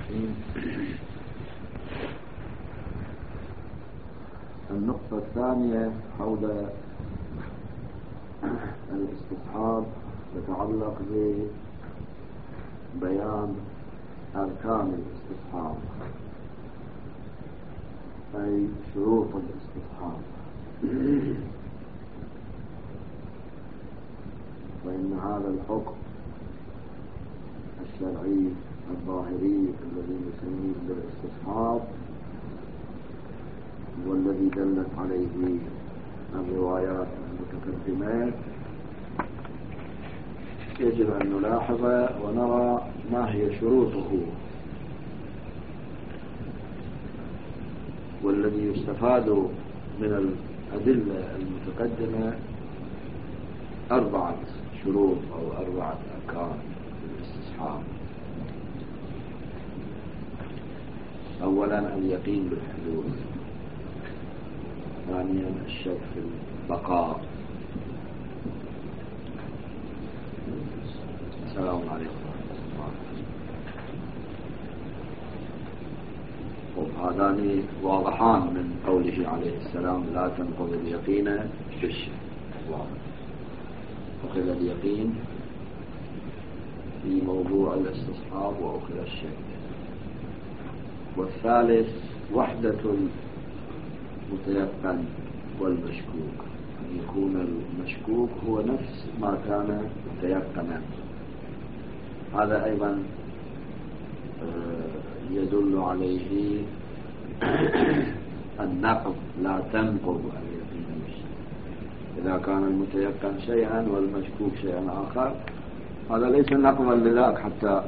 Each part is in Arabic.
الرحيم. النقطة الثانية حول الاستصحاب تتعلق ببيان أركان الاستصحاب، أي شروط الاستصحاب. فإن هذا الحكم الشرعي الظاهري الذي نسميه بالاستصحاب والذي دلت عليه الروايات المتقدمة، يجب أن نلاحظ ونرى ما هي شروطه. والذي يستفاد من الأدلة المتقدمة 4 شروط أو 4 أركان للاستصحاب. أولا اليقين بالحدوث، ثانيا الشك في البقاء. السلام عليكم ورحمة الله. هذان واضحان من قوله عليه السلام: لا تنقض اليقين بالشك. أخذ اليقين في موضوع الاستصحاب وأخذ الشك. والثالث وحدة المتيقن والمشكوك، أن يكون المشكوك هو نفس ما كان متيقنا. هذا أيضا يدل عليه النقض: لا تنقض اليقين بالشك. إذا كان المتيقن شيئا والمشكوك شيئا آخر، هذا ليس نقضا لذاك حتى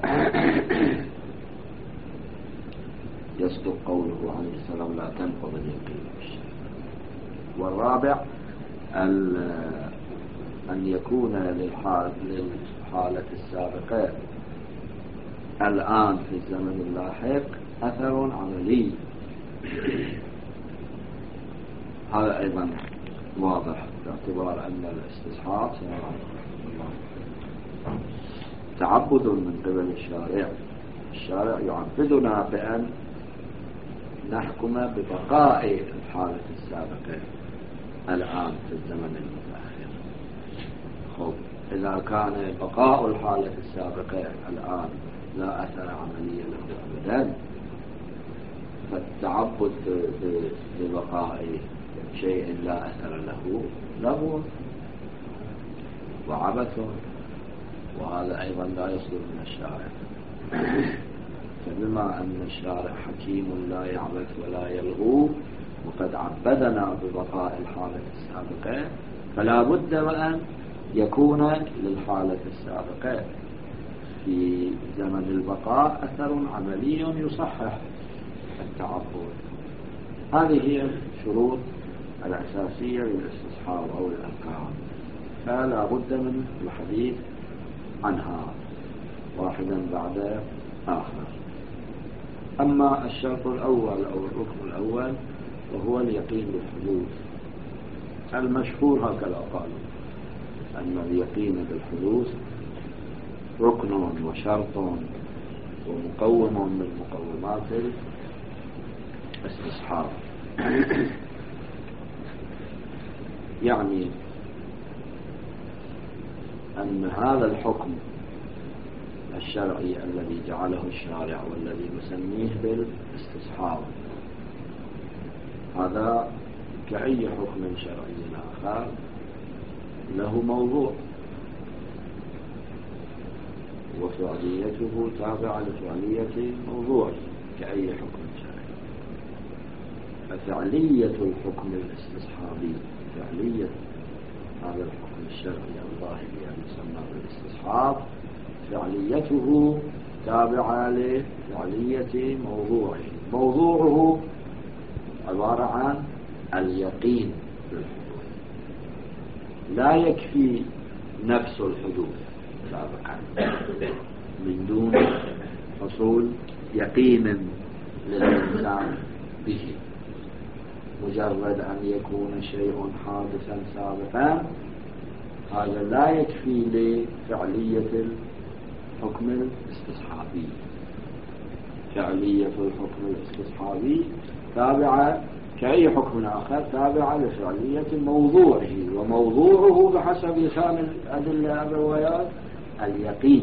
يصدق قوله عليه السلام: لا تنقض اليقين بالشك. والرابع أن يكون للحالة السابقة الآن في الزمن اللاحق أثر عملي. هذا أيضا واضح باعتبار أن الاستصحاب تعبد من قبل الشارع يعبدنا بأن نحكم ببقاء الحالة السابقة الآن في الزمن المتأخر. إذا كان بقاء الحالة السابقة الآن لا أثر عملي له أبدا، فالتعبد ببقاء شيء لا أثر له وعبث، وهذا أيضا لا يصدر من الشارع. فبما أن الشارع حكيم لا يعبث ولا يلغو، وقد عبدنا ببقاء الحالة السابقة، فلا بد وأن يكون للحالة السابقة في زمن البقاء أثر عملي يصحح التعبد. هذه هي الشروط الأساسية للاستصحاب أو الأركان، فلا بد من الحديث عنها واحدا بعد آخر. أما الشرط الأول أو الركن الأول وهو اليقين بالحدوث، المشهور هكذا قالوا أن اليقين بالحدوث ركن وشرط ومقوم من مقومات الاستصحاب. يعني أن هذا الحكم الشرعي الذي جعله الشارع والذي نسميه بالاستصحاب، هذا كأي حكم شرعي آخر له موضوع، وفعليته تابعة لفعلية موضوعه كأي حكم شرعي. ففعلية الحكم الاستصحابي، فعلية هذا الحكم الشرعي الظاهري المسمى بالاستصحاب، فعليته تابعة لفعلية موضوعه. موضوعه عبارة عن اليقين بالحدوث. لا يكفي نفس الحدوث سابقا من دون حصول يقين للإنسان به. مجرد أن يكون شيء حادثا سابقا هذا لا يكفي لفعلية الحكم الاستصحابي. فعلية الحكم الاستصحابي تابعة كأي حكم آخر تابعة لفعلية موضوعه، وموضوعه بحسب لسان الأدلة الروايات اليقين.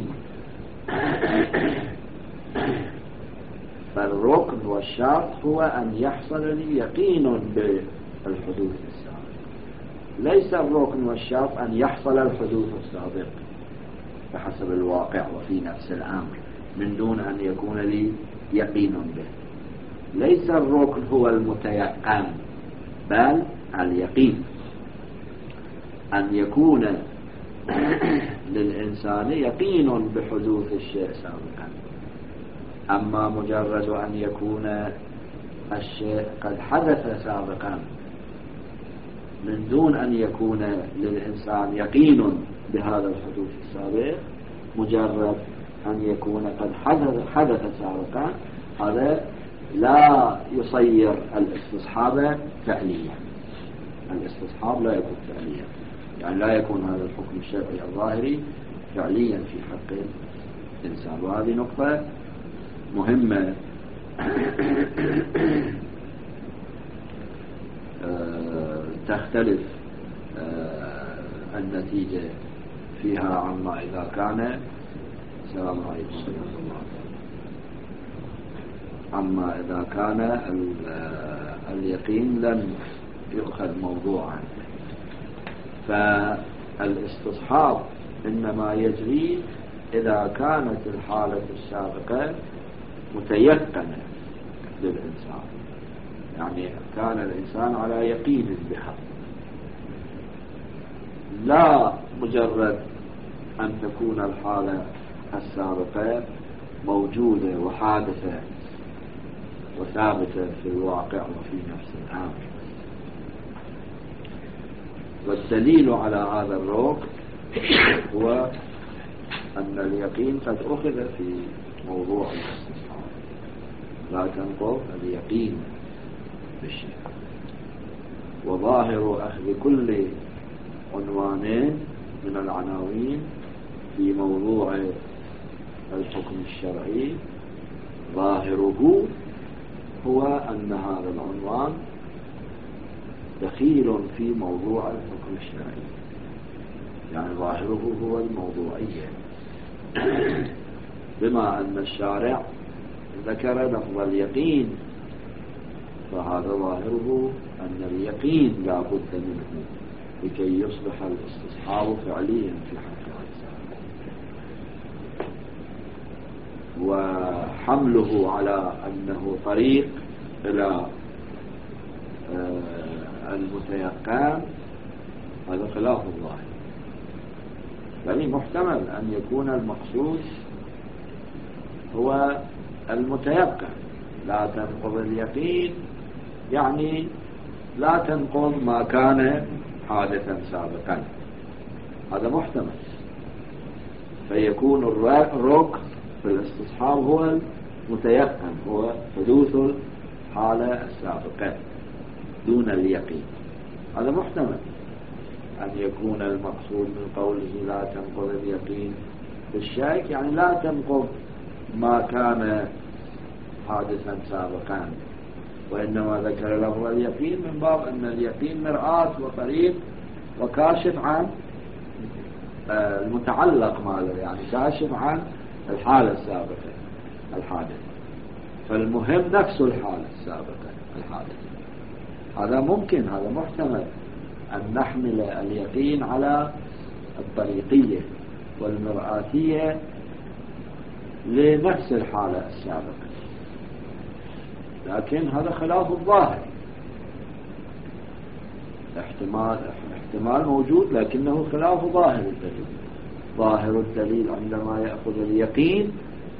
فالركن والشرط هو أن يحصل لي يقين بالحدوث السابق، ليس الركن والشرط أن يحصل الحدوث السابق بحسب الواقع وفي نفس الأمر من دون أن يكون لي يقين به. ليس الركن هو المتيقن، بل اليقين أن يكون للإنسان يقين بحدوث الشيء سابقا. أما مجرد أن يكون الشيء قد حدث سابقا من دون أن يكون للإنسان يقين بهذا الحدوث السابق، مجرد أن يكون قد حدث سابقا، هذا لا يصير الاستصحاب فعليا. الاستصحاب لا يكون فعليا، يعني لا يكون هذا الحكم الشرعي الظاهري فعليا في حق الإنسان. وهذه نقطة مهمة تختلف النتيجة فيها عما إذا كان السلام عليكم عما إذا كان اليقين لم يؤخذ موضوعا. فالاستصحاب إنما يجري إذا كانت الحالة السابقة متيقنة للإنسان، يعني كان الإنسان على يقين بها، لا مجرد أن تكون الحالة السابقة موجودة وحادثة وثابتة في الواقع وفي نفس الأمر. والدليل على هذا الركن هو أن اليقين قد أخذ في موضوع الاستصحاب، لا تنقض اليقين بالشيء. وظاهر أخذ كل عنوان من العناوين في موضوع الحكم الشرعي ظاهره هو أن هذا العنوان دخيل في موضوع الحكم الشرعي، يعني ظاهره هو الموضوعية، بما أن الشارع ذكر لفظ اليقين، فهذا ظاهره أن اليقين لا بد منه لكي يصبح الاستصحاب فعليا في حق الإنسان. وحمله على أنه طريق إلى المتيقن هذا خلاف الظاهر. يعني محتمل أن يكون المقصود هو المتيقن، لا تنقض اليقين يعني لا تنقض ما كان حادثا سابقا، هذا محتمل. فيكون الركن في الاستصحاب هو المتيقن، هو حدوث الحالة السابقة دون اليقين، هذا محتمل. أن يكون المقصود من قوله لا تنقض اليقين بالشك يعني لا تنقض ما كان حادثا سابقا، وإنما ذكر لفظ اليقين من باب أن اليقين مرآة وطريق وكاشف عن المتعلق ماله، يعني كاشف عن الحالة السابقة الحادثة. فالمهم نفس الحالة السابقة الحادثة، هذا ممكن، هذا محتمل أن نحمل اليقين على الطريقية والمرآتية لنفس الحالة السابقة، لكن هذا خلاف الظاهر. احتمال موجود لكنه خلاف ظاهر الدليل. ظاهر الدليل عندما يأخذ اليقين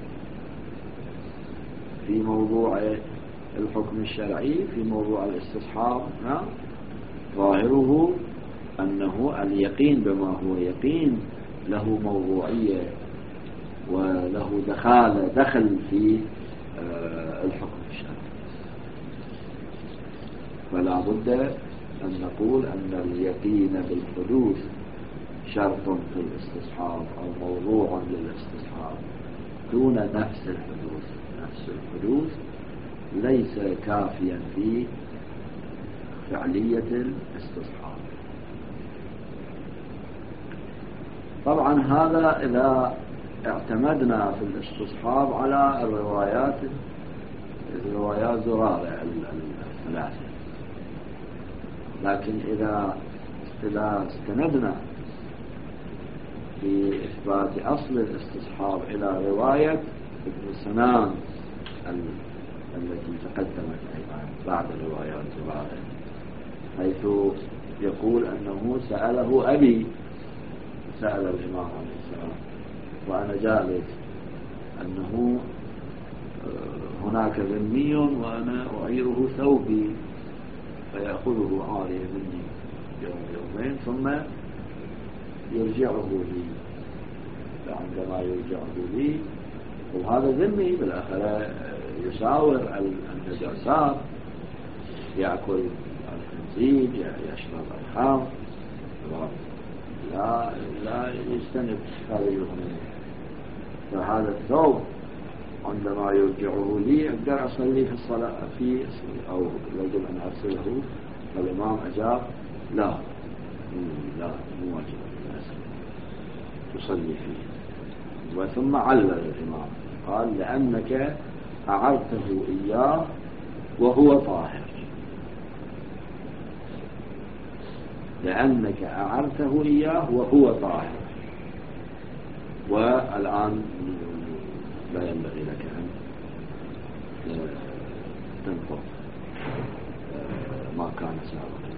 في موضوع الحكم الشرعي في موضوع الاستصحاب، ظاهره أنه اليقين بما هو يقين له موضوعية وله دخل في الحكم الشرعي. فلا بد أن نقول أن اليقين بالحدوث شرط في الاستصحاب أو موضوع للاستصحاب، دون نفس الحدوث. نفس الحدوث ليس كافيا في فعلية الاستصحاب. طبعا هذا إذا اعتمدنا في الاستصحاب على الروايات زرارة الثلاثة، لكن إذا استندنا في إثبات أصل الاستصحاب إلى رواية ابن سنان التي تقدمت أيضا بعد روايات زرارة، حيث يقول أنه سأله أبي، سأل الإمام عليه السلام وأنا جالس أنه هناك ذمي وأنا أعيره ثوبي فيأخذه عارية مني يوم يومين ثم يرجعه لي. فعندما يرجعه لي وهذا ذمي بالآخرة يساور النجاسات، يأكل الخنزير، يشرب الخمر، لا يستند هذا منه. فهذا الثوب عندما يرجعه لي أقدر أصلي في الصلاة فيه أو يجب أن أرسله. فالإمام أجاب لا مو واجب تصلي فيه. وثم علل الإمام قال لأنك أعرته إياه وهو طاهر، لأنك أعرته إياه وهو طاهر. والآن لا ينبغي لك أن تنقض ما كان سابقا.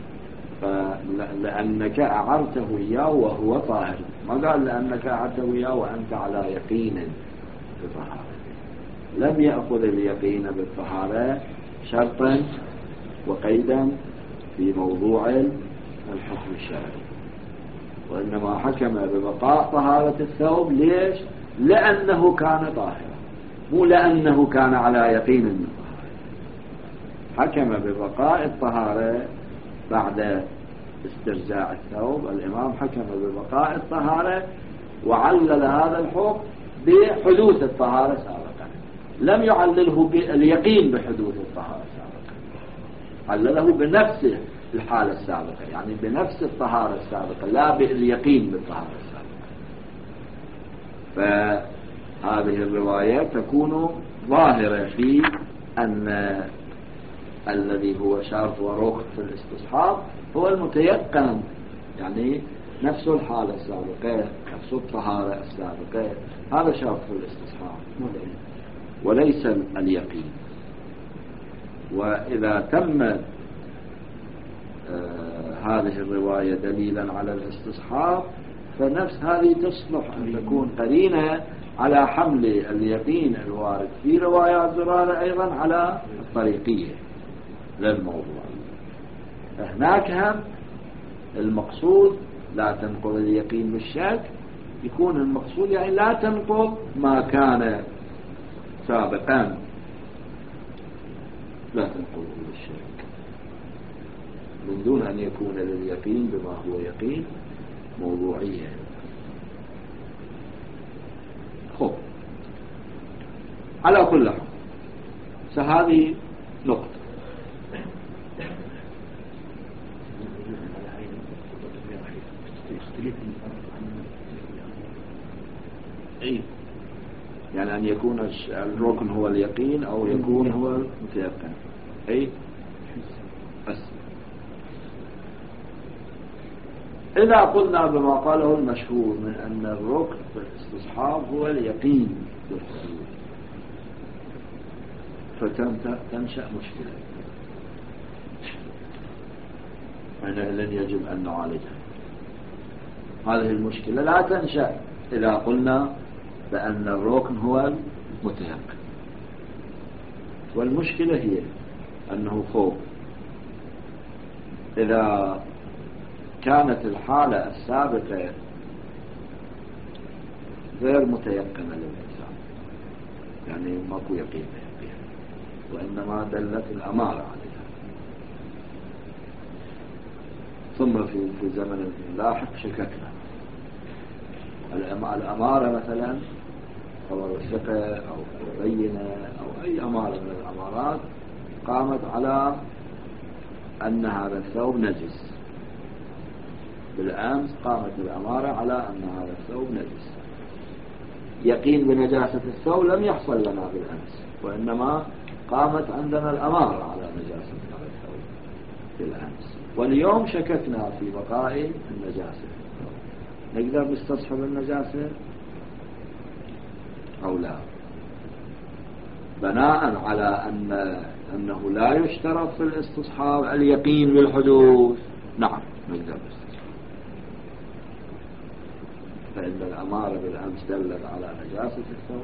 فلأنك أعرته إياه وهو طاهر، ما قال لأنك أعرته إياه وأنت على يقين بطهارة. لم يأخذ اليقين بالطهارة شرطا وقيدا في موضوع الحكم الشرعي، وإنما حكم ببقاء طهارة الثوب. ليش؟ لأنه كان طاهرا، مو لأنه كان على يقين من الطهارة. حكم ببقاء الطهارة بعد استرجاع الثوب. الإمام حكم ببقاء الطهارة وعلل هذا الحكم بحدوث الطهارة سابقا، لم يعلله باليقين بحدوث الطهارة سابقا، علله بنفسه الحالة السابقة، يعني بنفس الطهارة السابقة لا باليقين بالطهارة السابقة. فهذه الرواية تكون ظاهرة في أن الذي هو شرط وركن في الاستصحاب هو المتيقن، يعني نفس الحالة السابقة، نفس الطهارة السابقة، هذا شرط في الاستصحاب وليس اليقين. وإذا تم هذه الرواية دليلا على الاستصحاب فنفس هذه تصلح أن تكون قرينة على حمل اليقين الوارد في روايات زرارة أيضا على الطريقية للموضوع. هناك هم المقصود لا تنقض اليقين بالشك، يكون المقصود يعني لا تنقض ما كان سابقا، لا تنقض بالشك من دون أن يكون لليقين بما هو يقين موضوعية. خب على كل حال فهذه نقطة. يعني أن يكون الركن هو اليقين أو يكون هو المتيقن. بس إذا قلنا بما قاله المشهور من أن الركن في الاستصحاب هو اليقين بالحدود فتنشأ مشكلة حينئذ يجب أن نعالجها. هذه المشكلة لا تنشأ إذا قلنا بأن الركن هو المتيقن، والمشكلة هي أنه خوف إذا كانت الحالة السابقة غير متيقنة للإنسان، يعني ماكو يقين بها وإنما دلت الأمارة عليها، ثم في زمن لاحق شككنا الأمارة مثلا خبر الثقة أو بينة أو أي أمارة من الأمارات قامت على أن هذا الثوب نجس. بالأمس قامت الأمارة على أن هذا الثوب نجس. يقين بنجاسة الثوب لم يحصل لنا بالأمس، وإنما قامت عندنا الأمارة على نجاسة هذا الثوب بالأمس، واليوم شككنا في بقاء النجاسة. نقدر نستصحب النجاسة أو لا؟ بناء على أنه لا يشترط في الاستصحاب اليقين بالحدوث، نعم نقدر نستصحب. فإن الأمارة بالأمس دلت على نجاسة الثوب،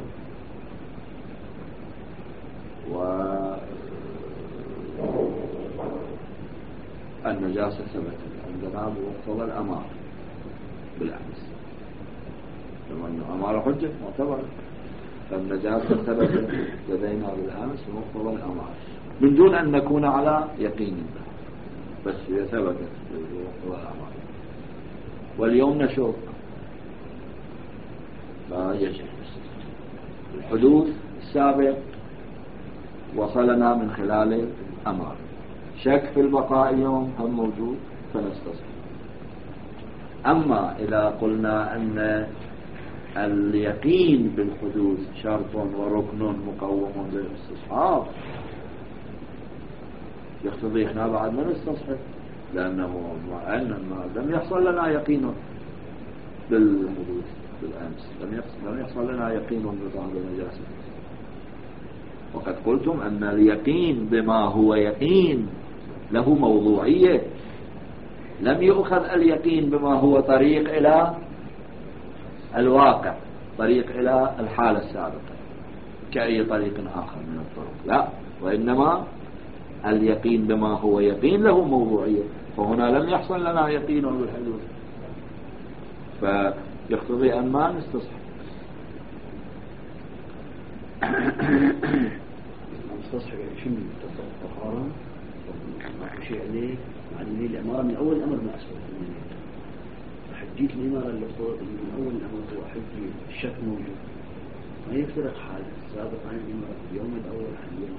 والنجاسة ثبتت عندنا بمقتضى الأمارة بالأمس، كما أنه أمارة حجة معتبرة، فالنجاسة ثبتت لدينا بالأمس بمقتضى الأمارة من دون أن نكون على يقين بها، بس هي ثبتت بمقتضى الأمارة. واليوم نشوف لا يجب الحدوث السابق وصلنا من خلال الأمارة. شك في البقاء اليوم هم موجود فنستصحب. أما إذا قلنا أن اليقين بالحدوث شرط وركن مقوم للاستصحاب، يقتضي احنا بعد ما نستصحب، لأنه لم يحصل لنا يقين بالحدوث بالأمس، لم يحصل لنا يقين بظاهر النجاسة. وقد قلتم أن اليقين بما هو يقين له موضوعية، لم يؤخذ اليقين بما هو طريق إلى الواقع، طريق إلى الحالة السابقة كأي طريق آخر من الطرق، لا، وإنما اليقين بما هو يقين له موضوعية، فهنا لم يحصل لنا يقين بالحدوث، فيقتضي أن ما نستصحب. مستصحب شنو؟ الطهارة ما شيء عليه يعني الأمارة من أول الأمر ما أسفل حجيت الإمارة اللي من أول الأمر هو حجي الشك موجود، ما يفترق حال السابق عن الإمارة اليوم الأول عن اليوم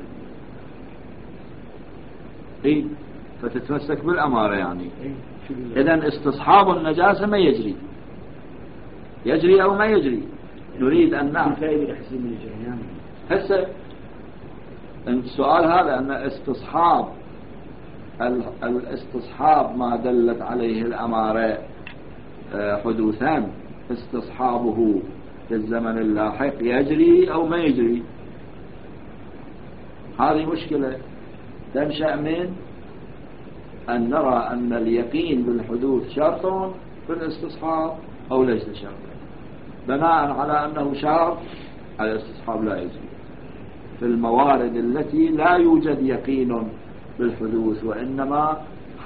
الأول. فتتمسك بالأمارة يعني. إذن استصحاب النجاسة ما يجري أو ما يجري، نريد أن نعرف الفائدة يحسن من الجريان. هسه السؤال هذا أن الاستصحاب ما دلت عليه الأمارة حدوثا، استصحابه في الزمن اللاحق يجري أو ما يجري؟ هذه مشكلة تنشأ من أن نرى أن اليقين بالحدوث شرط في الاستصحاب أو ليس شرطا. بناء على أنه شرط الاستصحاب لا يجري في الموارد التي لا يوجد يقين بالحدوث، وإنما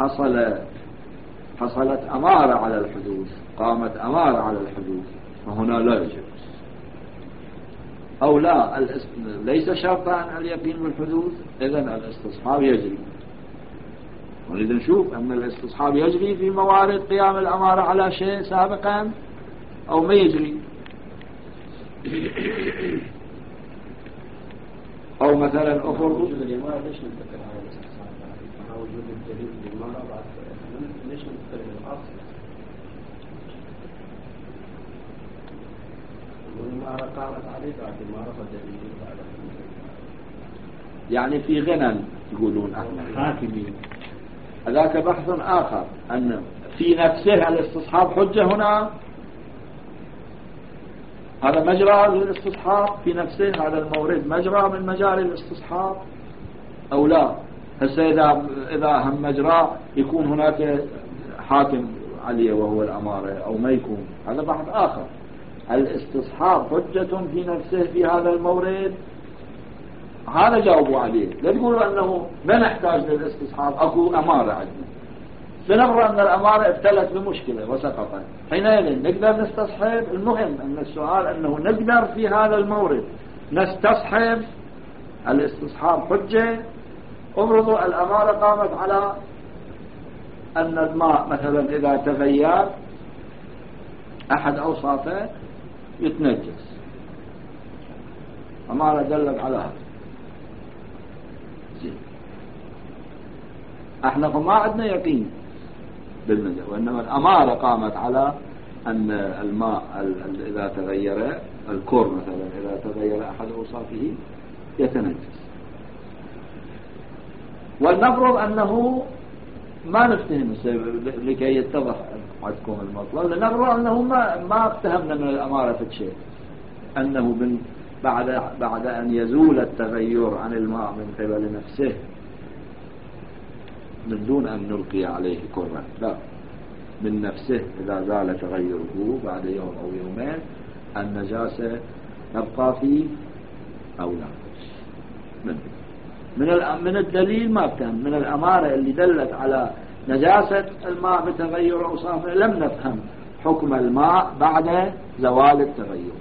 حصلت أمارة على الحدوث، قامت أمارة على الحدوث، فهنا لا يجب. أو لا، ليس شرطا اليقين بالحدوث، إذن الاستصحاب يجري. ونريد نشوف أن الاستصحاب يجري في موارد قيام الأمارة على شيء سابقا أو ما يجري. أو مثلا أخر وجود الإمارة ليش ننتقل على الاستصحاب؟ مع وجود الدليل الإمارة بعد ليش ننتقل للأصل؟ والإمارة قامت عليه بعد ما رفض الدليل بعد يعني في غنى يقولون حاكمين. هذاك بحث آخر، أن في نفسه الاستصحاب حجة هنا، هذا مجرى للاستصحاب في نفسه، هذا المورد مجرى من مجاري الاستصحاب أو لا؟ هسه إذا هم مجرى يكون هناك حاكم عليه وهو الأمارة أو ما يكون، هذا بحث آخر. الاستصحاب حجة في نفسه في هذا المورد، هذا جاوبوا عليه. لا تقولوا أنه ما نحتاج للاستصحاب، أكو أمارة عندنا، سنفرض أن الأمارة ابتلت بمشكلة وسقطت، حينئذ نقدر نستصحب. المهم أن السؤال أنه نقدر في هذا المورد نستصحب الاستصحاب حجة. افرضوا الأمارة قامت على أن الماء مثلا إذا تغير أحد أوصافه يتنجس، أمارة دلت على هذا. زين، احنا فما عندنا يقين بالنجاسة، وإنما الأمارة قامت على أن الماء إذا تغير الكور مثلا إذا تغير أحد أوصافه يتنجس. ولنفرض أنه ما نفتهم لكي يتضح عندكم المطلب، لنفرض أنه ما افتهمنا من الأمارة في شيء، أنه بعد أن يزول التغير عن الماء من قبل نفسه من دون أن نلقي عليه كرة، لا، من نفسه إذا زال تغيره بعد يوم أو يومين النجاسة تبقى فيه أو لا. من الدليل ما افتهم، من الأمارة اللي دلت على نجاسة الماء بتغير أوصافه لم نفهم حكم الماء بعد زوال التغير،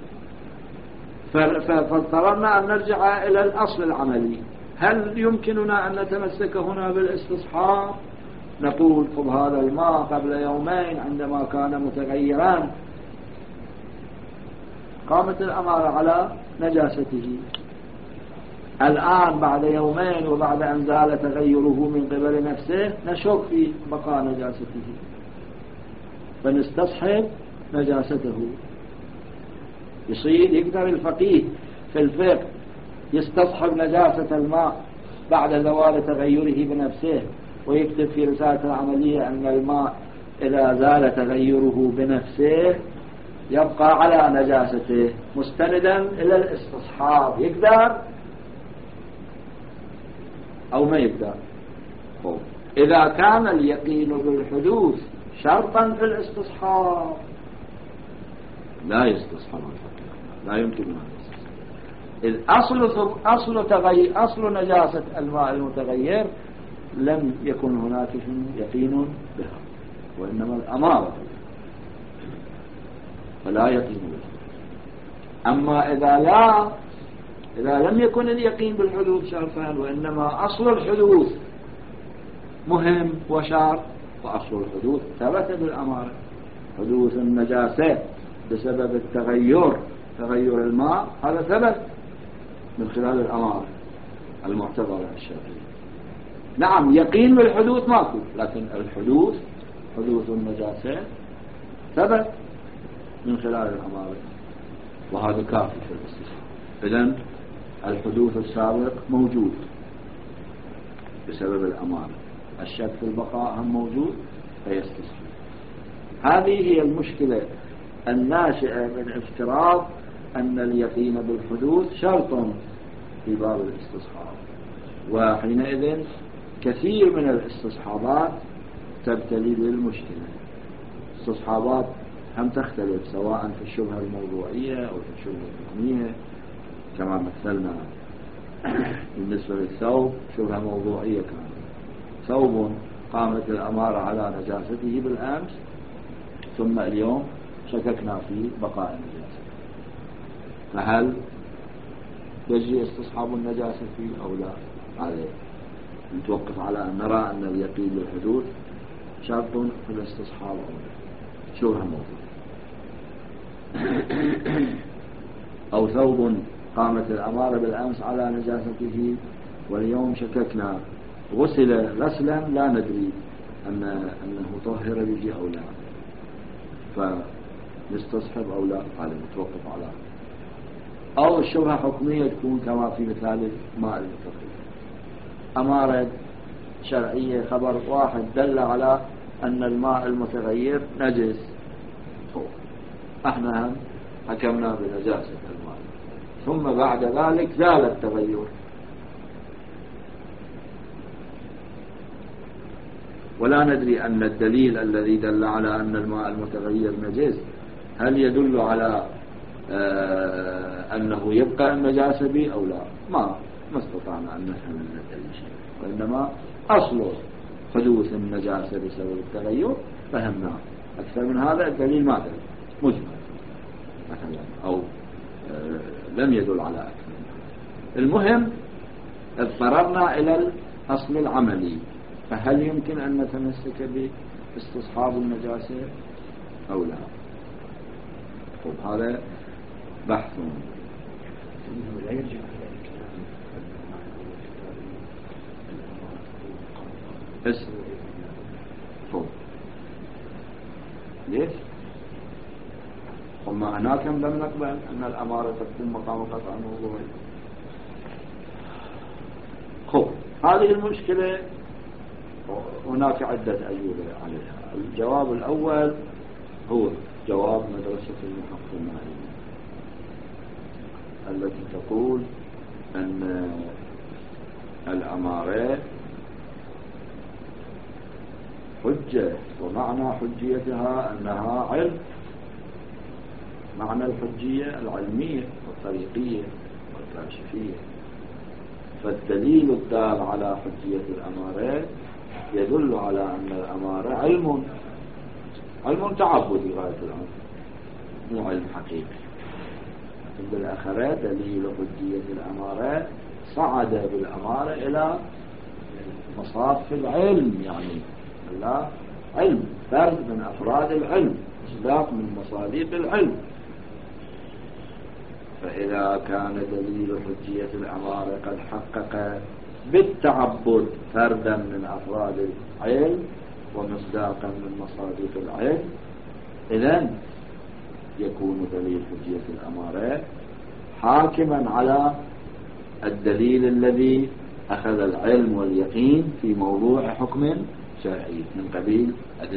فاضطررنا أن نرجع إلى الأصل العملي. هل يمكننا أن نتمسك هنا بالاستصحاب؟ نقول طب هذا الماء قبل يومين عندما كان متغيران قامت الأمارة على نجاسته، الآن بعد يومين وبعد أن زال تغيره من قبل نفسه نشك في بقاء نجاسته فنستصحب نجاسته. يقدر الفقيه في الفقه يستصحب نجاسة الماء بعد زوال تغيره بنفسه ويكتب في رسالة العملية أن الماء إذا زال تغيره بنفسه يبقى على نجاسته مستندا إلى الاستصحاب؟ يقدر أو ما يقدر؟ إذا كان اليقين بالحدوث شرطا في الاستصحاب لا يستصحب الفقيه، لا يمكن أن يستصحب. أصل نجاسة الماء المتغير لم يكن هناك يقين بها، وإنما الأمارة فلا يقين بها. أما إذا لم يكن اليقين بالحدوث شرطا وإنما أصل الحدوث مهم وشرط، فأصل الحدوث ثبت بالأمارة. حدوث النجاسة بسبب تغير الماء هذا ثبت من خلال الأمارة المعتبرة الشرعية. نعم يقين بالحدوث ماكو، لكن الحدوث حدوث النجاسة ثبت من خلال الأمارة، وهذا كافي في الاستصحاب. إذن الحدوث السابق موجود بسبب الأمارة، الشك في البقاء هم موجود فيستصحب. هذه هي المشكلة الناشئة من افتراض أن اليقين بالحدوث شرط في باب الاستصحاب، وحينئذ كثير من الاستصحابات تبتلي بالمشكلة. استصحابات هم تختلف سواء في الشبهة الموضوعية أو في الشبهة الحكمية، كما مثلنا بالنسبة للثوب شبهة موضوعية، كان ثوب قامت الأمارة على نجاسته بالأمس ثم اليوم شككنا في بقاء النجاسة، فهل يجري استصحاب النجاسة فيه أو لا؟ عليه نتوقف على أن نرى أن اليقين بالحدوث شرط في الاستصحاب أو لا، شبهة موضوعية. أو ثوب قامت الأمارة بالأمس على نجاسته واليوم شككنا غسل غسلا لا ندري أنه طهر به أو لا، فنستصحب أو لا، على نتوقف على. أو الشبهة حكمية تكون كما في مثال ماء المتغير، أمارة شرعية خبر واحد دل على أن الماء المتغير نجس، احنا هم حكمنا بنجاسة الماء، ثم بعد ذلك زال التغير ولا ندري أن الدليل الذي دل على أن الماء المتغير نجس هل يدل على أنه يبقى النجاسة به أو لا. ما استطعنا أن نفهم من الدليل شيء، وإنما أصل حدوث النجاسة بسبب التغير فهمناه. أكثر من هذا الدليل ما دل مجمل مثلا أو لم يدل على أكثر. المهم اضطررنا إلى الأصل العملي، فهل يمكن أن نتمسك باستصحاب النجاسة أو لا؟ طب هذا بحث إنه لا يرجع إلى الكلام بس ليش؟ وما هناك لم نقبل أن الأمارة تكون مقام قطع موضوعي. هذه المشكلة هناك عدة أجوبة عليها. الجواب الأول هو جواب مدرسة المحقق المالي التي تقول أن الأمارة حجة، ومعنى حجيتها أنها علم، معنى الحجية العلمية والطريقية والكاشفية. فالدليل الدال على حجية الأمارة يدل على أن الأمارة علم تعبدي غاية الأمر، مو علم حقيقي. لكن بالآخرة دليل حجية الأمارة صعد بالأمارة إلى مصاف العلم، يعني لا علم فرد من أفراد العلم، مصداق من مصادق العلم. فإذا كان دليل حجية الأمارة قد حقق بالتعبد فردا من أفراد العلم ومصداقا من مصادق العلم، إذن يكون دليل حجية الأمارة حاكما على الدليل الذي أخذ العلم واليقين في موضوع حكم شرعي من قبيل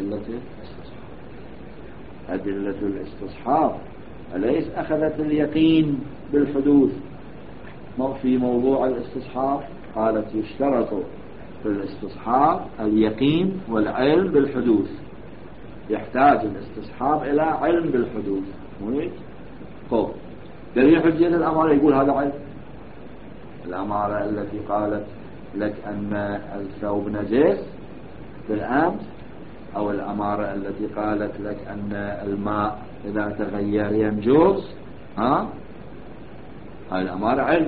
أدلة الاستصحاب. أليس أخذت اليقين بالحدوث في موضوع الاستصحاب؟ قالت يشترط في الاستصحاب اليقين والعلم بالحدوث، يحتاج الاستصحاب إلى علم بالحدوث. دليل حجية الأمارة يقول هذا علم. الأمارة التي قالت لك أن الثوب نجس بالأمس، أو الأمارة التي قالت لك أن الماء إذا تغير ينجس، هاي الأمارة علم.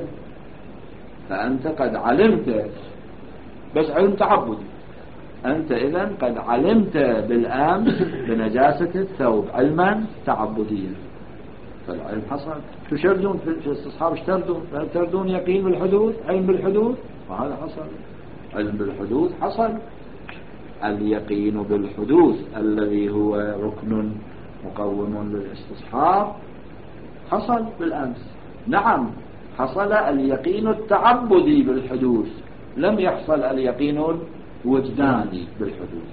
فأنت قد علمت، بس علم تعبدي. أنت إذن قد علمت بالأمس بنجاسة الثوب علما تعبديا، فالعلم حصل. تشردون في الاستصحاب تردون يقين بالحدوث، علم بالحدوث، وهذا حصل. علم بالحدوث حصل. اليقين بالحدوث الذي هو ركن مقوم للاستصحاب حصل بالأمس. نعم حصل اليقين التعبدي بالحدوث، لم يحصل اليقين الوجداني بالحدوث.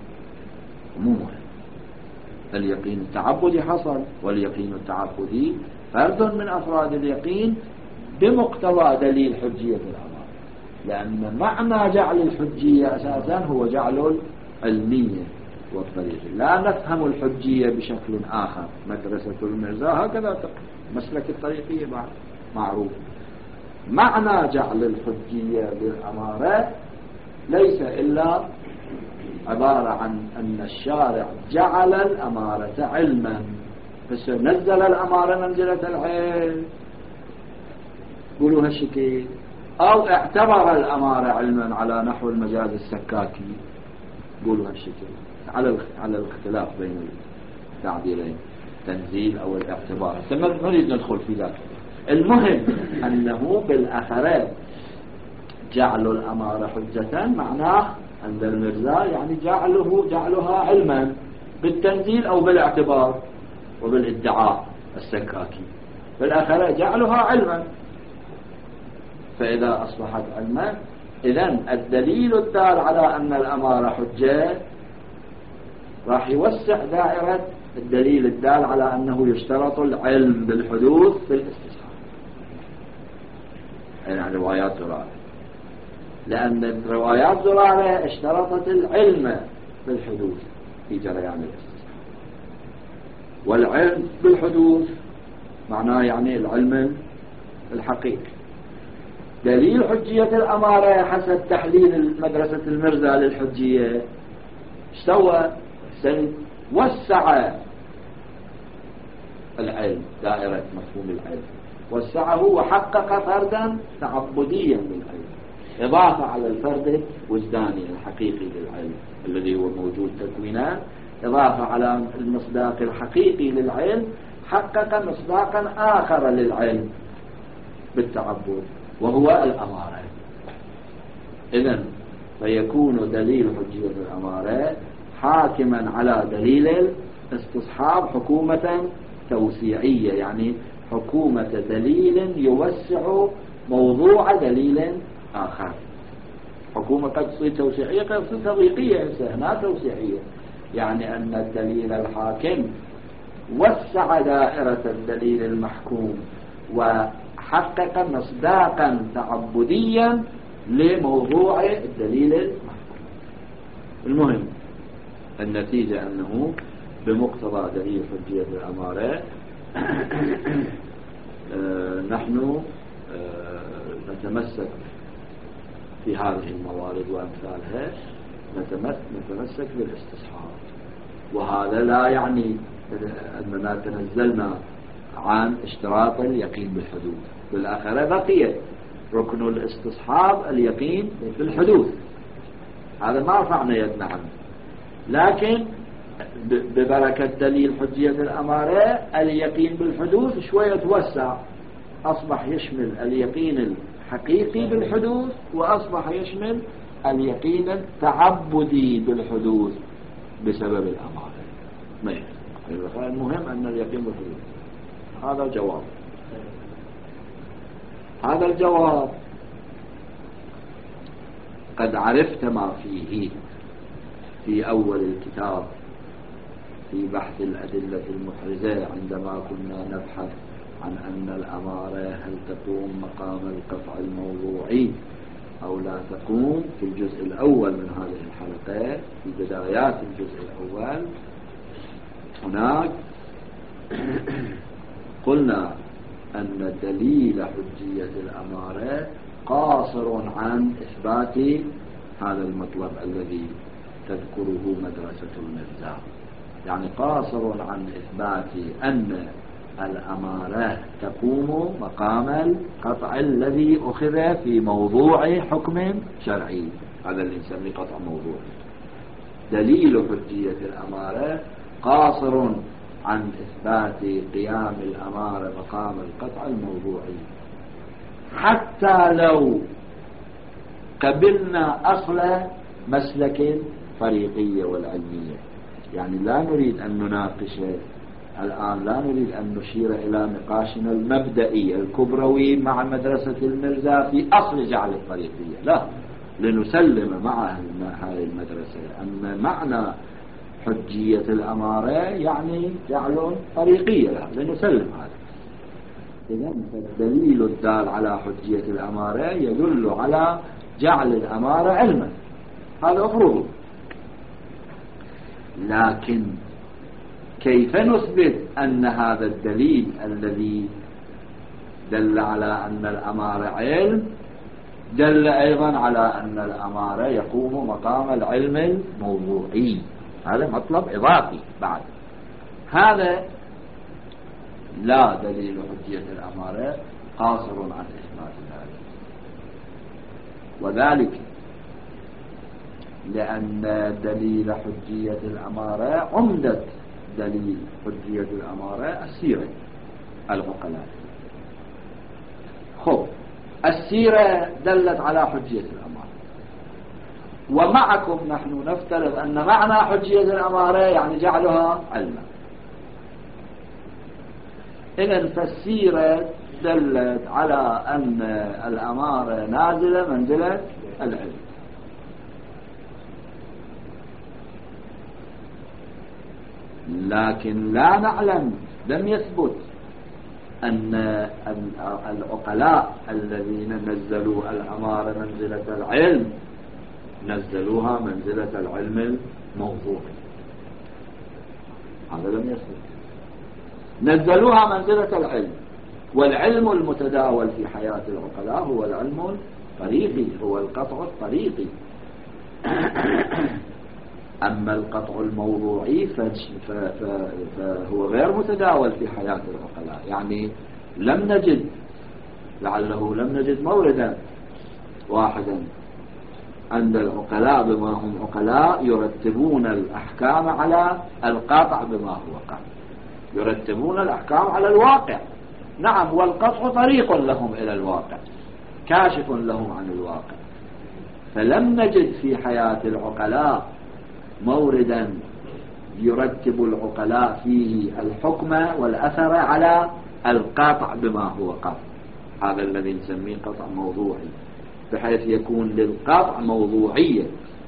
مو مهم. اليقين التعبدي حصل، واليقين التعبدي فرد من أفراد اليقين بمقتضى دليل حجية الأمر، لأن معنى جعل الحجية أساسا هو جعل العلمية والطريقة. لا نفهم الحجية بشكل آخر. مدرسة المرزا هكذا مسلك الطريقية معروف. معنى جعل الحجية بالأمارة ليس إلا عبارة عن أن الشارع جعل الأمارة علما، فنزل الأمارة منزلة العلم، قولوا هالشكل، أو اعتبر الأمارة علما على نحو المجاز السكاكي، قولوا هالشكل، على الاختلاف بين التعبيرين، تنزيل أو الاعتبار. ما نريد ندخل في ذلك. المهم أنه بالآخرة جعل الأمارة حجة معناه عند المرزا يعني جعلها علما بالتنزيل أو بالاعتبار وبالادعاء السكاكي. بالآخرة جعلها علما. فإذا أصبحت علما، إذن الدليل الدال على أن الأمارة حجة راح يوسع دائرة الدليل الدال على أنه يشترط العلم بالحدوث في الاستصحاب، يعني روايات زرارة، لأن الروايات زرارة اشترطت العلم بالحدوث في جريان الاستصحاب. والعلم بالحدوث معناه يعني العلم الحقيقي. دليل حجية الأمارة حسب تحليل مدرسة المرزا للحجية سوى وسع العلم، دائرة مفهوم العلم وسعه وحقق فردا تعبديا للعلم، إضافة على الفرد الوجداني الحقيقي للعلم الذي هو موجود تكوينات، إضافة على المصداق الحقيقي للعلم، حقق مصداقا آخر للعلم بالتعبد وهو الأمارة. إذن فيكون دليل حجية الأمارة حاكما على دليل الاستصحاب حكومة توسيعية، يعني حكومة دليل يوسع موضوع دليل آخر. حكومة قد تصير توسيعية قد تصير تضييقية، ما توسيعية، يعني أن الدليل الحاكم وسع دائرة الدليل المحكوم وحقق مصداقا تعبديا لموضوع الدليل المحكوم. المهم النتيجة أنه بمقتضى دليل حجية الأمارة نحن نتمسك في هذه الموارد وأمثالها، نتمسك بالاستصحاب. وهذا لا يعني أننا تنزلنا عن اشتراط اليقين بالحدوث، بالآخرة بقيت ركن الاستصحاب اليقين بالحدوث، هذا ما رفعنا يدنا عنه. لكن ببركة دليل حجية الأمارة اليقين بالحدوث شوية توسع، أصبح يشمل اليقين الحقيقي بالحدوث وأصبح يشمل اليقين التعبدي بالحدوث بسبب الأمارة. المهم أن اليقين بالحدوث. هذا الجواب. هذا الجواب قد عرفت ما فيه في أول الكتاب في بحث الأدلة المحرزة، عندما كنا نبحث عن أن الأمارة هل تقوم مقام القطع الموضوعي أو لا تقوم، في الجزء الأول من هذه الحلقة في بدايات الجزء الأول هناك قلنا أن دليل حجية الأمارة قاصر عن إثبات هذا المطلب الذي تذكره مدرسة المرزا، يعني قاصر عن إثبات أن الأمارة تقوم مقام القطع الذي أخذ في موضوع حكم شرعي، هذا اللي نسميه قطع موضوعي. دليل حجية الأمارة قاصر عن إثبات قيام الأمارة مقام القطع الموضوعي، حتى لو قبلنا أصل مسلك فريقية والعلمية. يعني لا نريد أن نناقش الآن، لا نريد أن نشير إلى نقاشنا المبدئي الكبروي مع مدرسة المرزا في أصل جعل الفريقية، لا، لنسلم مع هذه المدرسة أن معنى حجية الأمارة يعني جعل طريقية لها، لنسلم هذا. إذن الدليل الدال على حجية الأمارة يدل على جعل الأمارة علما، هذا أفرضه. لكن كيف نثبت أن هذا الدليل الذي دل على أن الأمارة علم دل أيضا على أن الأمارة يقوم مقام العلم الموضوعي؟ هذا مطلب إضافي بعد. هذا لا دليل حجية الأمارة قاصر عن إثبات ذلك، وذلك لأن دليل حجية الأمارة عمدة دليل حجية الأمارة السيرة العقلاء. خب السيرة دلت على حجية الأمارة، ومعكم نحن نفترض أن معنى حجية الأمارة يعني جعلها علما. إذن فالسيرة دلت على أن الأمارة نازلة منزلة العلم، لكن لا نعلم، لم يثبت أن العقلاء الذين نزلوا الأمارة منزلة العلم نزلوها منزلة العلم الموضوعي، هذا لم يثبت. نزلوها منزلة العلم، والعلم المتداول في حياة العقلاء هو العلم الطريقي، هو القطع الطريقي. أما القطع الموضوعي فهو غير متداول في حياة العقلاء، يعني لعله لم نجد موردا واحدا عند العقلاء بما هم عقلاء يرتبون الأحكام على القاطع بما هو قاطع، يرتبون الأحكام على الواقع نعم، والقطع طريق لهم إلى الواقع، كاشف لهم عن الواقع. فلم نجد في حياة العقلاء موردا يرتب العقلاء فيه الحكم والأثر على القطع بما هو قطع. هذا الذي نسميه قطع موضوعي، بحيث يكون للقطع موضوعية.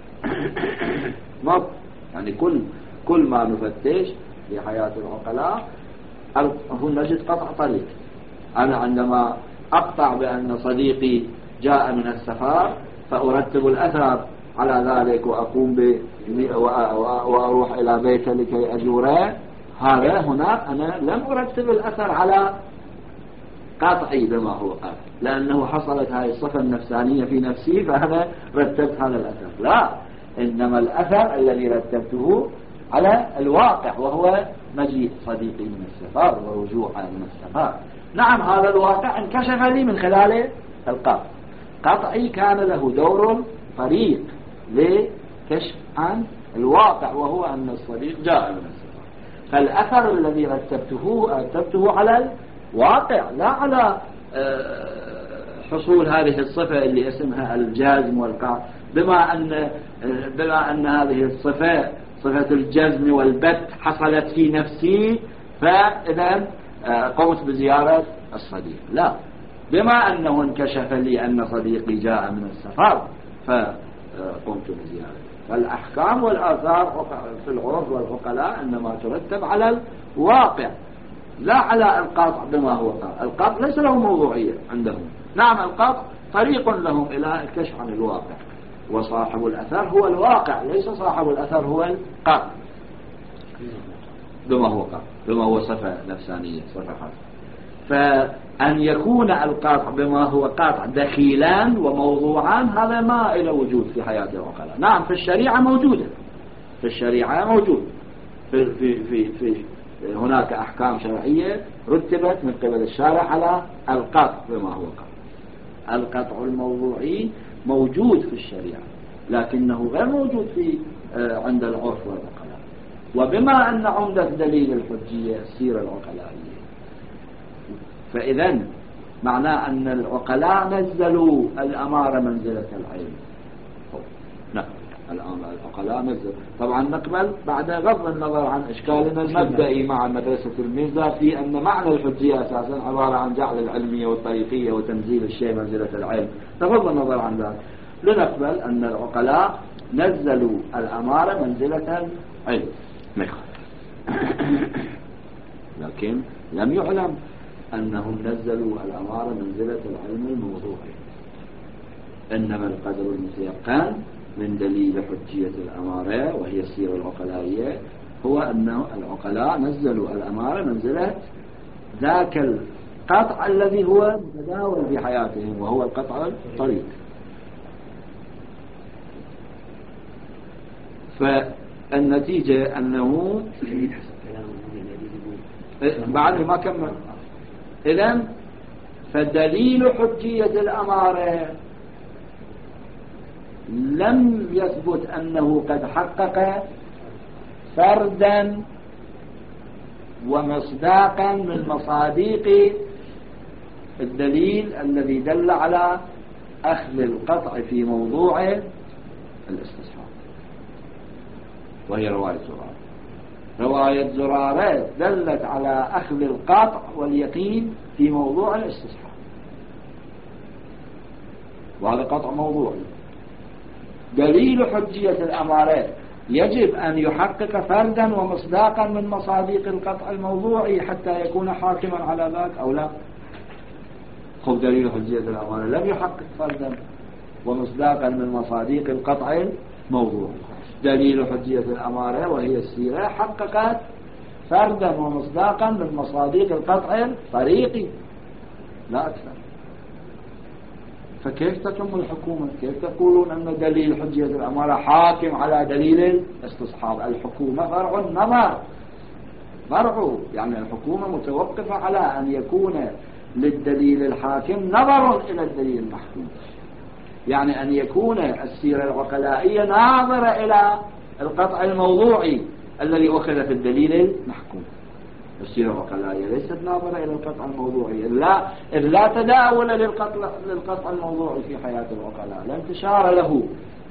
يعني كل ما نفتش في حياة العقلاء نجد قطع طريق. أنا عندما أقطع بأن صديقي جاء من السفر فأرتب الأثر على ذلك وأقوم وأروح إلى بيته لكي أزوره، هذا هناك أنا لم أرتب الأثر على قاطعي بما هو قاطع، لأنه حصلت هذه الصفة النفسانية في نفسي فأنا رتبت هذا الأثر. لا، إنما الأثر الذي رتبته على الواقع، وهو مجيء صديقي من السفر ورجوعه من السفر. نعم، هذا الواقع انكشف لي من خلال القطع. قطعي كان له دور طريق لكشف عن الواقع، وهو أن الصديق جاء من السفر. فالأثر الذي رتبته على الواقع، لا على حصول هذه الصفة اللي اسمها الجزم والقطع. بما أن هذه الصفة، صفة الجزم والبت، حصلت في نفسي، فإذا قمت بزيارة الصديق. لا، بما أنه انكشف لي أن صديقي جاء من السفر فقمت بزيارته. فالأحكام والآثار في العرف والعقلاء إنما ترتب على الواقع، لا على القاطع بما هو قاطع. القاطع ليس له موضوعية عندهم. نعم، القاطع طريق لهم إلى الكشف عن الواقع، وصاحب الأثر هو الواقع، ليس صاحب الأثر هو القاطع بما هو قاطع، بما هو صفة نفسانية، صفة حاسة. فأن يكون القاطع بما هو قاطع دخيلان وموضوعان، هذا ما إلى وجود في حياة العقلاء. نعم، في الشريعة موجودة، في الشريعة موجود، في هناك أحكام شرعية رتبت من قبل الشارع على القطع بما هو قطع. القطع الموضوعي موجود في الشريعة، لكنه غير موجود عند العرف والعقلاء. وبما أن عمدة دليل الحجية السيرة العقلائية، فإذا معناه أن العقلاء نزلوا الأمارة منزلة العلم. نعم، العقلاء نزلوا. طبعا نقبل بعد غض النظر عن إشكالنا المبدئي مع مدرسة الميزة في أن معنى الحجية أساسا عبارة عن جعل العلمية والطريقية وتنزيل الشيء منزلة العلم. بغض النظر عن ذلك، لنقبل أن العقلاء نزلوا الأمارة منزلة العلم، لكن لم يعلم أنهم نزلوا الأمارة منزلة العلم الموضوعي. إنما القدر المتيقن من دليل حجية الأمارة وهي السيرة العقلائية هو أن العقلاء نزلوا الأمارة منزلة ذاك القطع الذي هو متداول في حياتهم، وهو القطع الطريق. فالنتيجة أنه بعد ما كمل، إذن فدليل حجية الأمارة لم يثبت أنه قد حقق فردا ومصداقا من مصاديق الدليل الذي دل على أخذ القطع في موضوع الاستصحاب، وهي رواية زرارة. رواية زرارة دلت على أخذ القطع واليقين في موضوع الاستصحاب، وهذا قطع موضوعي. دليل حجية الأمارات يجب أن يحقق فردا ومصداقا من مصاديق القطع الموضوعي حتى يكون حاكما على ذاك أو لا. خذ دليل حجية الأمارة لم يحقق فردا ومصداقا من مصاديق القطع الموضوعي. دليل حجية الأمارة وهي السيرة حققت فردا ومصداقا من مصاديق القطع الطريقي لا أكثر. فكيف تتم الحكومة؟ كيف تقولون أن دليل حجية الأمارة حاكم على دليل الاستصحاب؟ الحكومة فرع النظر، فرع يعني الحكومة متوقفة على أن يكون للدليل الحاكم نظر إلى الدليل المحكوم، يعني أن يكون السيرة العقلائية ناظرة إلى القطع الموضوعي الذي أخذ في الدليل المحكوم. السيرة العقلائية ليست ناظرة إلى القطع الموضوعي، لا تداول للقطع الموضوعي في حياة العقلاء، لا انتشار له،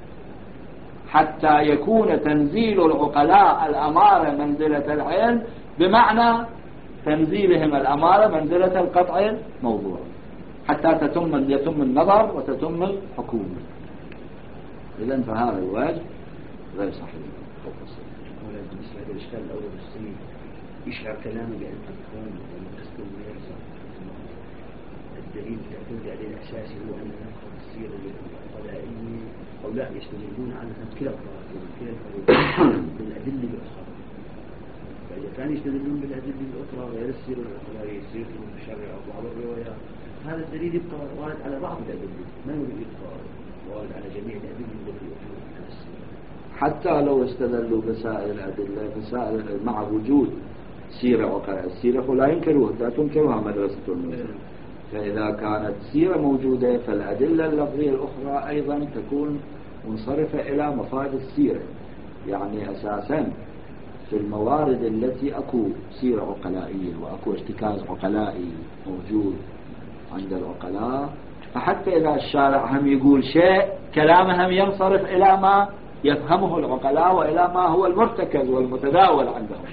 حتى يكون تنزيل العقلاء الأمارة منزلة العلم بمعنى تنزيلهم الأمارة منزلة القطع الموضوعي، حتى يتم النظر وتتم الحكومة. إذن فهذا الواجب غير صحيح. بالنسبة للإشكال الأول السنين يشعر كلامه بأن الكون والمتسكن ويرزق الدليل الذي عليه الأساسي هو أن نأخذ السيرة العقلائية أو لا يستدلون عنها كلا الطرائق بالأدلة الأخرى. فإذا كانوا يستدلون بالأدلة الأخرى غير السيرة العقلائية السيرة المشرعة وبعض الروايات، هذا الدليل يبقى وارد على بعض الأدلة، ما يبقى وارد على جميع الأدلة التي يؤمنون على السيرة. حتى لو استدلوا بسائر الأدلة مع وجود سيرة عقلائية، السيرة لا ينكروها، لا تنكرها مدرسة المسلم. فإذا كانت سيرة موجودة فالأدلة اللفظية الأخرى أيضا تكون منصرفة إلى مفاد السيرة. يعني أساسا في الموارد التي أكو سيرة عقلائية وأكو ارتكاز عقلائي موجود عند العقلاء، فحتى إذا الشارع هم يقول شيء كلامه هم ينصرف إلى ما يفهمه العقلاء وإلى ما هو المرتكز والمتداول عندهم.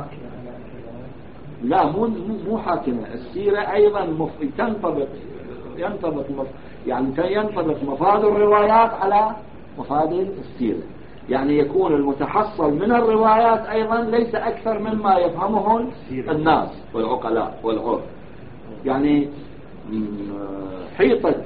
لا مو حاكمة. السيرة أيضا ينطبق مفاد الروايات على مفاد السيرة. يعني يكون المتحصل من الروايات أيضا ليس أكثر مما يفهمه الناس والعقلاء والعرف. يعني حيطة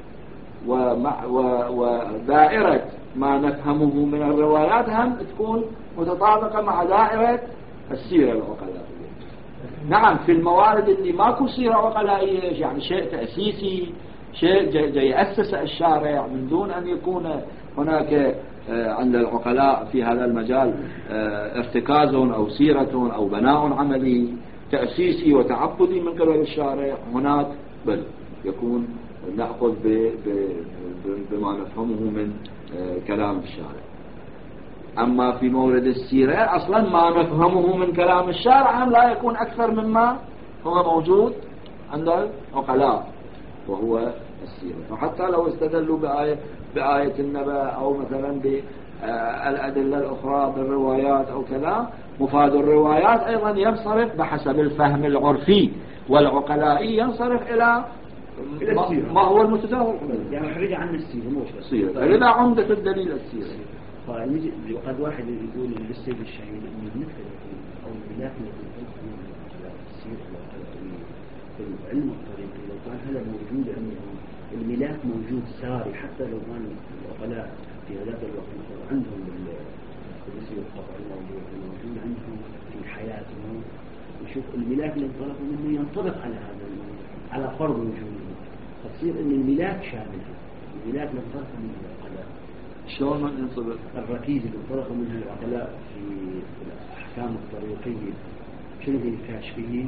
ودائرة ما نفهمه من الروايات هم تكون متطابقة مع دائرة السيرة العقلائية. نعم في الموارد اللي ماكو سيرة عقلائية، يعني شيء تأسيسي، شيء يأسس الشارع من دون أن يكون هناك عند العقلاء في هذا المجال ارتكاز أو سيرة أو بناء عملي تأسيسي وتعبدي من قبل الشارع، هناك بل يكون نأخذ بما نفهمه من كلام الشارع. أما في مورد السيرة أصلا ما نفهمه من كلام الشارع لا يكون أكثر مما هو موجود عند العقلاء وهو السيرة. فحتى لو استدلوا بآية النبأ أو مثلا بالأدلة الأخرى بالروايات أو كذا، مفاد الروايات أيضا ينصرف بحسب الفهم العرفي والعقلائي، ينصرف إلى ما هو المتداول، يعني خرج عن السيرة مو السيرة. فإذا عمدة الدليل السيرة. وقد واحد يقول للسيد الشهيد أنه مثل أو الملاك السيرة العلم الطريقي لو كان هذا موجود، أنه الملاك موجود ساري، حتى لو كان العقلاء في هذا الوقت عندهم بالنسبة للقطع الموجود عندهم في حياتهم، يشوف الملاك اللي انطلقوا منه ينطبق على هذا على فرض وجوده، فتصير أن الملاك شامل، الملاك اللي انطلقوا منه العقلاء. شلون ينطبق؟ الركيز اللي انطلقوا منه العقلاء في الأحكام الطريقية شنو هي الكاشفية؟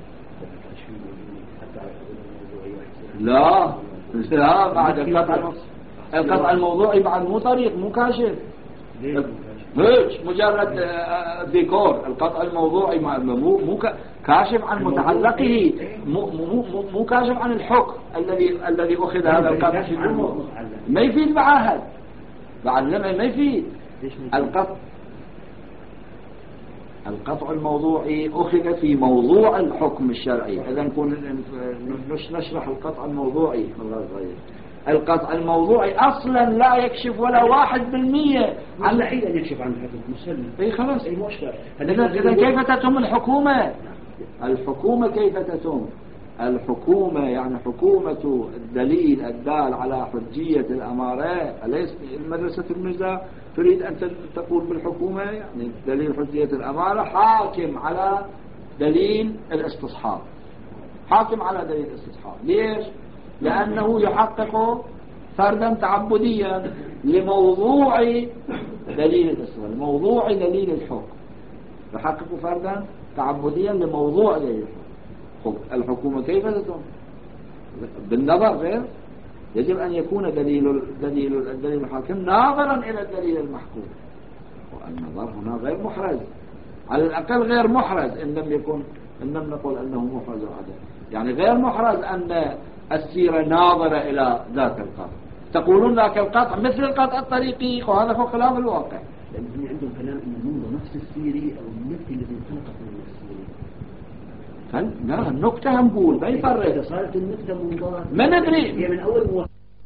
لا بعد القطع الموضوعي بعد مو طريق، مو كاشف، مش مجرد ديكور. القطع الموضوعي مو كاشف عن متعلقه، مو كاشف عن الحكم الذي أخذ هذا القطع. ما يفيد معاهد بعد ما يفيد. القطع الموضوعي أخذ في موضوع الحكم الشرعي. إذا نكون نشرح القطع الموضوعي. القطع الموضوعي أصلا لا يكشف ولا 1% عن الحين أن يكشف عن الحكم مسلم. أي خلاص. أي مشكلة. إذا كيف تتم الحكومة؟ الحكومة كيف تتم؟ الحكومة يعني حكومة الدليل الدال على حجية الأمارة. أليس المدرسة المرزا تريد أن تقول بالحكومة يعني دليل حجية الأمارة حاكم على دليل الاستصحاب، حاكم على دليل الاستصحاب. ليش؟ لأنه يحقق فردا تعبديا لموضوع دليل الاستصحاب، لموضوع دليل الحكم، يحقق فردا تعبديا لموضوع دليل الحكم. الحكومة كيف تتم؟ بالنظر غير، يجب أن يكون دليل الحاكم ناظرا إلى الدليل المحكوم، والنظر هنا غير محرز، على الأقل غير محرز إن لم يكن إنما نقول أنه محرز عدم، يعني غير محرز أن السيرة ناظرة إلى ذاك القطع. تقولون ذاك القطع مثل القطع الطريقي، وهذا هو خلاف الواقع. لأن عندهم كلام أن المنظر نفس السيري أو النكتة الذي انطلقت من السيري. لا النكتة نقول ما يفرق. إذا صارت النكتة منظرة ما ندري هي من أول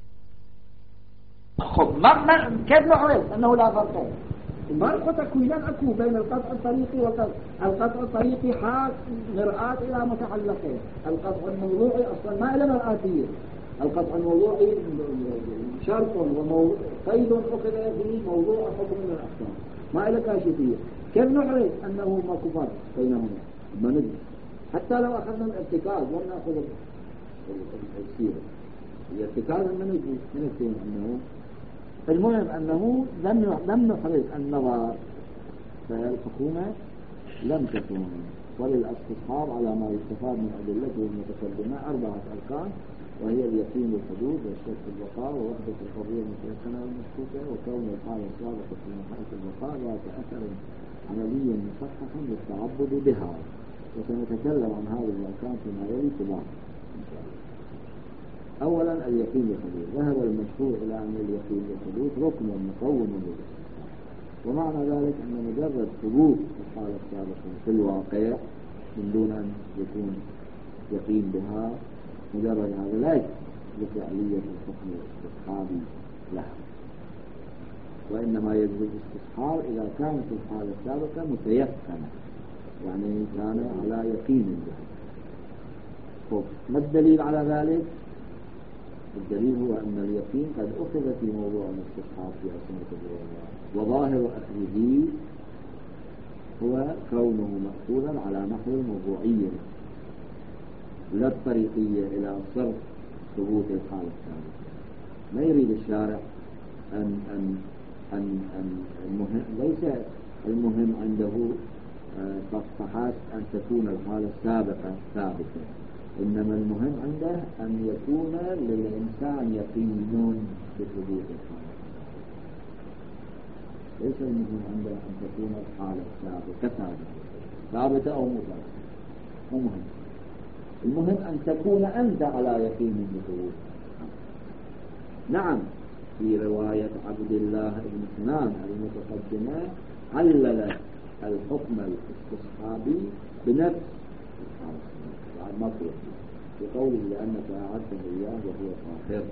كيف نعرف أنه لا فرق؟ فرق تكوينا أكو بين القطع الطريقي القطع الطريقي حال مرآة إلى متعلقه، القطع الموضوعي أصلا ما إلى مرآتية، القطع الموضوعي شرط وقيد أخذ به موضوع حكم من الأحكام ما إلى كاشفية. كيف نعرف أنه ماكو فرق بينهما؟ ما ندري. حتى لو أخذنا الارتكاز ونأخذ السيرة الارتكاز من السيرة أنه المهم أنه لم نحرز النظر، فالحكومة لم تكون. وللاستصحاب على ما يستفاد من أدلته المتقدمة 4 أركان، وهي اليقين بالحدود والشك في البقاء ووحدة الحرية المتيقنة والمشكوكة وكون الحالة السابقة في مرحلة البقاء ذات أثر عملي مصحح للتعبد بها. وسنتكلم عن هذه الأركان فيما يلي تبعا إن شاء الله. أولا اليقين بالحدود. ذهب المشهور إلى أن اليقين بالحدود ركن مقوم للإسلام، ومعنى ذلك أن مجرد ثبوت الحالة السابقة في الواقع من دون أن يكون يقين بها مجرد هذا لا لفعلية الحكم الاستصحابي لها، وإنما يجب الاستصحاب إذا كانت الحالة السابقة متيقنة، يعني كان على يقين بها. ما الدليل على ذلك؟ الدليل هو أن اليقين قد أخذ في موضوع الاستصحاب في أسماء الروايات، وظاهر أخذه هو كونه مأخوذا على نحو الموضوعية لا الطريقية إلى صرف ثبوت الحالة الثابتة. ما يريد الشارع أن المهم ليس المهم عنده فحسب أن تكون الحالة السابقة ثابتة، إنما المهم عنده أن يكون للإنسان يقين بثبوت الحالة. ليس المهم عنده أن تكون الحالة السابقة ثابتة أو مطلقة، مو مهم. المهم أن تكون أنت على يقين بثبوت. نعم، في رواية عبد الله بن سنان المتقدمة علل الحكم الاستصحابي بنفس الحالة بعد ما في قوله لأنك أعدته إياه وهو طاهر،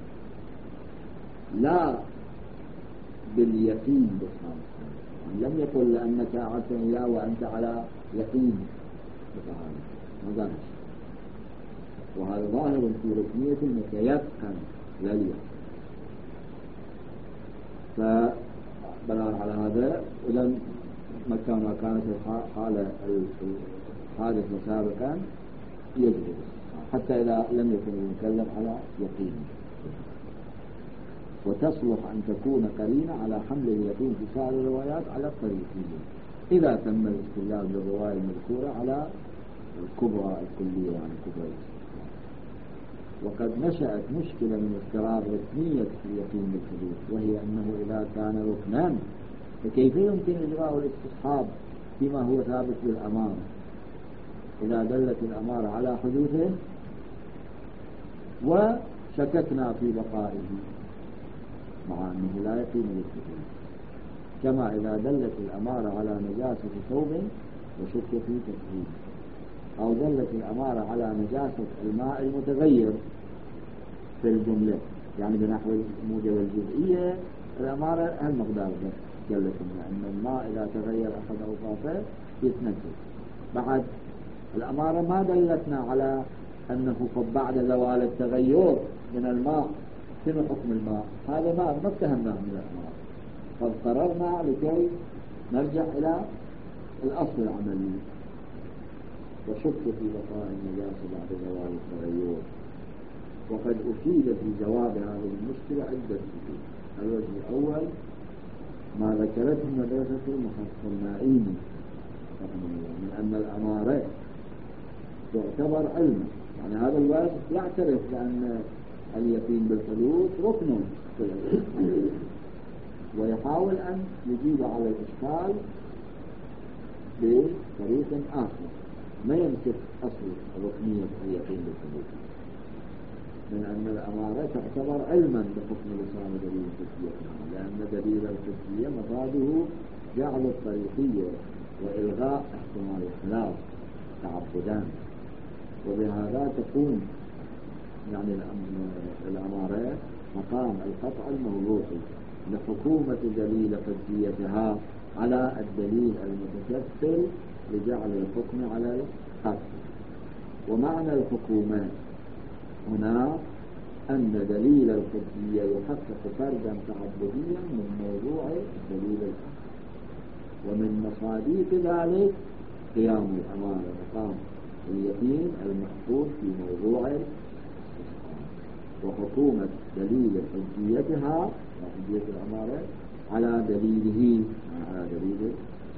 لا باليقين بالحالة. لم يقل لأنك أعدته إياه وأنت على يقين بطهارة، ما قالش. وهذا ظاهر في ركنية المتيقن لا اليقين. فبناء على هذا إذا مكان ما كانت الحالة الحادثة سابقا يجب حتى إذا لم يكن المتكلم على يقين، وتصلح أن تكون قرينة على حمل اليقين في سائر الروايات على الطريقية إذا تم الاستدلال بالرواية المذكورة على الكبرى الكلية، يعني كبرى. وقد نشأت مشكلة من اضطراب ركنية اليقين بالحدوث، وهي أنه إذا كان ركنا فكيف يمكن إجراء الاستصحاب فيما هو ثابت بالأمارة إذا دلت الأمارة على حدوثه وشككنا في بقائه، مع أنه لا يقين بالحدوث، كما إذا دلت الأمارة على نجاسة ثوب وشك في تطهيره، أو دلت الأمارة على نجاسة الماء المتغير في الجملة، يعني بنحو الموجب الجزئية الأمارة المقدار دلت أن الماء إذا تغير أحد أوصافه يتنجس. بعد الأمارة ما دلتنا على أنه بعد زوال التغير من الماء شنو حكم الماء، هذا ما اتهمناه من الأمارة، فاضطررنا لكي نرجع إلى الأصل العملي وشك في بقاء النجاسة بعد زوال التغير. وقد أفيد في جواب هذه المشكلة عدة أسئلة. الوجه الأول ما ذكرته مدرسة المحصنائين رحمه الله من أن الأمارة تعتبر علما، يعني هذا الوجه يعترف بأن اليقين بالحدوث ركن في العلم، ويحاول أن يجيب على الإشكال بطريق آخر. ما يمسك أصل ركنية اليقين بالثبوت، من أن الأمارة تعتبر علما بحكم لسان دليل الحجية، لأن دليل الحجية مفاده جعل الطريقية وإلغاء احتمال الخلاف تعبدان، وبهذا تكون يعني الأمارة مقام القطع الموضوعي لحكومة دليل حجيتها على الدليل المتكفل لجعل الحكم على القطع. ومعنى الحكومة هنا أن دليل الحجية يحقق فردا تعبديا من موضوع دليل الحق، ومن مصادق ذلك قيام الأمانة مقام اليقين المحفوظ في موضوع وحكومة دليل حجيتها حجية الأمارة على دليله على دليله.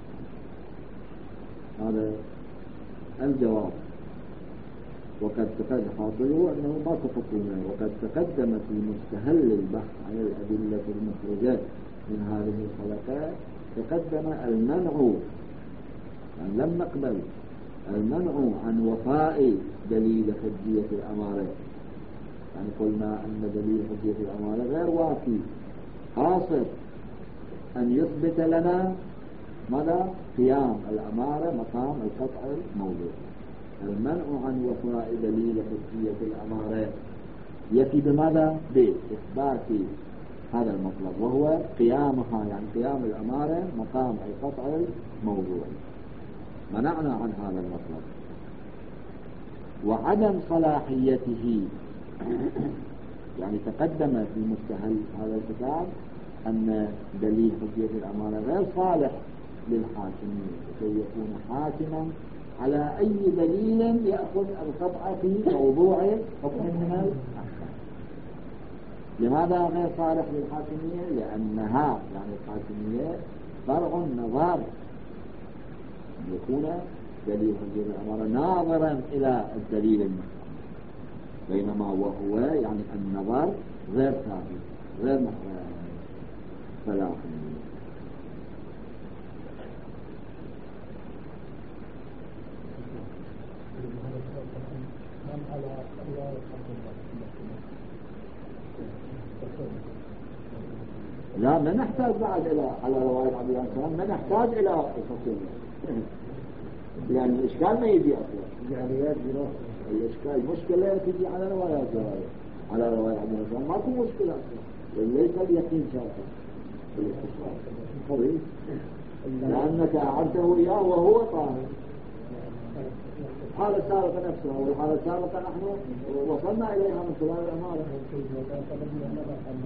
هذا الجواب. وقد تقدم حاصله أنه ماكو حكومة، وقد تقدم في مستهل البحث عن الأدلة المخرجة من هذه الحلقات تقدم المنع، يعني لم نقبل المنع عن وفاء دليل حجية الأمارة، يعني قلنا أن دليل حجية الأمارة غير وافي، قاصر أن يثبت لنا ماذا؟ قيام الأمارة مقام القطع الموضوع. المنع عن وفاء دليل حجية الأمارة يأتي بماذا؟ بإثبات هذا المطلب، وهو قيامها، يعني قيام الأمارة مقام القطع الموضوع. منعنا عن هذا المطلب. وعدم صلاحيته، يعني تقدم في مستهل هذا الكتاب أن دليل حجية الأمانة غير صالح للحاكمين كي يكون حاكما على أي دليل يأخذ القطع في موضوع حكم من الأحكام. لماذا غير صالح للحاكمية؟ لأنها يعني الحاكمية فرع النظر، يكون دليل حجية الأمانة ناظرا إلى الدليل المحكم، بينما وهو يعني النظر غير ثابت غير صلاح. لا، ما نحتاج بعد على رواية عبد الله السلام، ما نحتاج إلى الحكم، يعني الإشكال ما يجي أصلا، جعليات الإشكال مشكلة تجي على روايات على رواية عبد الله السلام، ماكو مشكلة أصلا، ليس اليقين شرطا قوي، لأنك أعرته إياه وهو طاهر. الحالة السابقة نفسها والحالة السابقة نحن وصلنا إليها من خلال الأمارة.